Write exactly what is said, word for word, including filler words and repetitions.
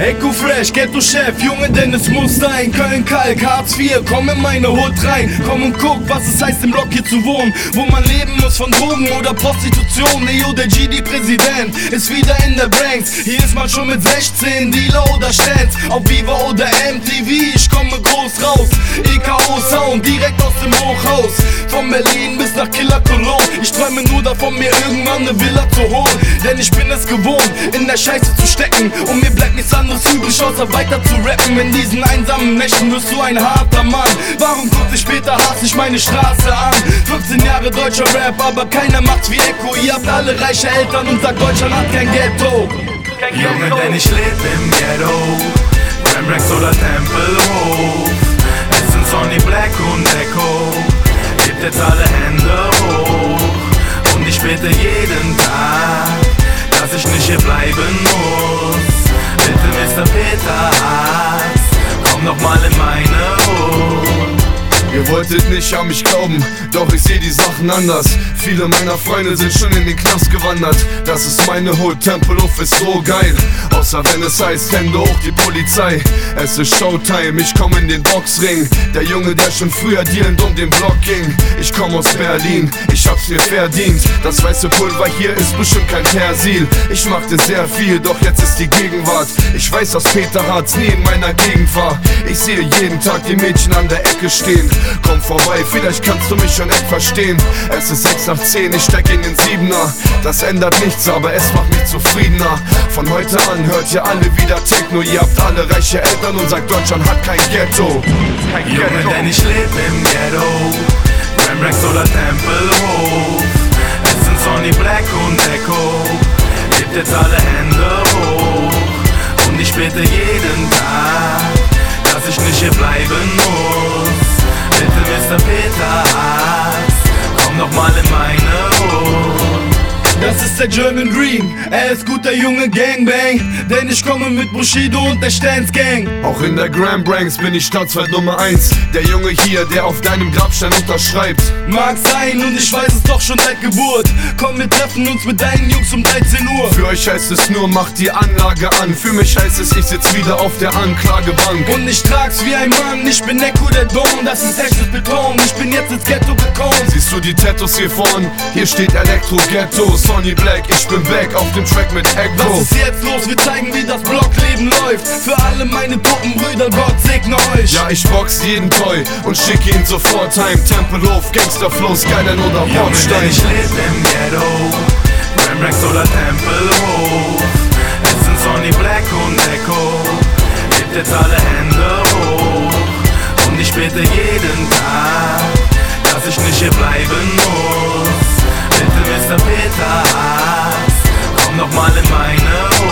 Echo Fresh, Ghetto-Chef, Junge, denn es muss sein. Köln-Kalk, Hartz vier, komm in meine Hut rein. Komm und guck, was es heißt im Block hier zu wohnen, wo man leben muss von Drogen oder Prostitution. Neo, der G D-Präsident, ist wieder in der Branks. Hier ist man schon mit sechzehn, Dealer oder Stans. Auf Viva oder M T V, ich komme groß raus. E K O-Sound, direkt aus dem Hochhaus. Von Berlin bis nach Killer Cologne. Ich träume nur davon, mir irgendwann eine Villa zu holen. Denn ich bin es gewohnt, in der Scheiße zu stecken. Und mir bleibt nichts anderes übrig, außer weiter zu rappen. In diesen einsamen Nächten wirst du ein harter Mann. Warum guckt dich später, hasse ich meine Straße an? fünfzehn Jahre deutscher Rap, aber keiner macht's wie Echo. Ihr habt alle reiche Eltern und sagt, Deutschland hat kein Ghetto. Kein Junge, Ghetto. Denn ich leb im Ghetto, Gramrex oder Tempelhof. Es sind Sonny Black und Echo. Hebt jetzt alle Hände hoch. Und ich bete jeden Tag, dass ich nicht hier bleiben muss. Bitte Mister Peter Haas, komm noch mal in meine Hut. Ihr wolltet nicht an mich glauben, doch ich seh die Sachen anders. Viele meiner Freunde sind schon in den Knast gewandert. Das ist meine Hood, Tempelhof ist so geil. Außer wenn es heißt, Hände hoch die Polizei. Es ist Showtime, ich komm in den Boxring. Der Junge, der schon früher dealend um den Block ging. Ich komm aus Berlin, ich hab's mir verdient. Das weiße Pulver hier ist bestimmt kein Persil. Ich machte sehr viel, doch jetzt ist die Gegenwart. Ich weiß, dass Peter Hartz nie in meiner Gegend war. Ich sehe jeden Tag die Mädchen an der Ecke stehen. Komm vorbei, vielleicht kannst du mich schon echt verstehen. Es ist sechs nach zehn, ich steig in den Siebener. Das ändert nichts, aber es macht mich zufriedener. Von heute an hört ihr alle wieder Techno. Ihr habt alle reiche Eltern und sagt, Deutschland hat kein Ghetto. Kein Junge, Ghetto. denn ich leb im Ghetto, Gramrex oder Tempelhof. Es sind Sonny Black und Echo. Hebt jetzt alle Hände hoch. Und ich bete jeden Tag, dass ich nicht hier bleiben muss. Bitte Mister Peter Haas, komm noch mal in meine Hut. Das ist der German Dream, er ist guter Junge Gangbang. Denn ich komme mit Bushido und der Stans Gang. Auch in der Gramranks bin ich Staatsfeind Nummer eins. Der Junge hier, der auf deinem Grabstein unterschreibt. Mag sein und ich weiß es doch schon seit Geburt. Komm, wir treffen uns mit deinen Jungs um dreizehn Uhr. Für euch heißt es nur, macht die Anlage an. Für mich heißt es, ich sitz wieder auf der Anklagebank. Und ich trag's wie ein Mann, ich bin Echo der Don. Das ist echtes Beton, ich bin jetzt ins Ghetto gekommen. Siehst du die Tattoos hier vorn? Hier steht Elektro Ghetto. Sonny Black, ich bin back auf dem Track mit Echo. Was ist jetzt los? Wir zeigen, wie das Blockleben läuft. Für alle meine toten Brüder, Gott segne euch. Ja, ich box jeden Toy und schick ihn sofort heim. Tempelhof, Gangsterflow, Skyline oder Bordstein. Ich leb im Ghetto, Gramrex oder Tempelhof. Es sind Sonny Black und Echo. Hebt jetzt alle Hände hoch. Und ich bete jeden Tag, dass ich nicht hier bleiben muss. Bitte Mister Peter Haas, komm noch mal in meine Hut.